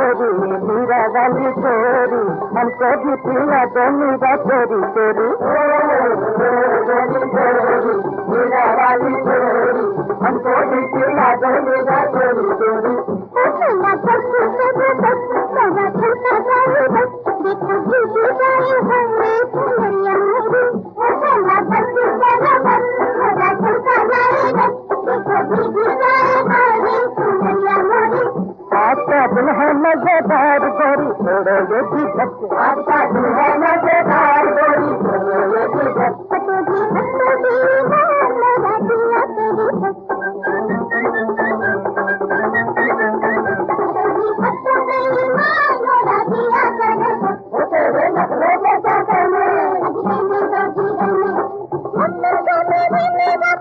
चोरी मीरा वाली चोरी हमको भी पिला दो मीरा चोरी चोरी मीरा वाली चोरी हमको भी पिला दो मीरा चोरी चोरी आपका दिल है मजेदार गोरी छोड़ो ये भी धक्के आपका दिल है मजेदार गोरी छोड़ो ये भी धक्के तेरे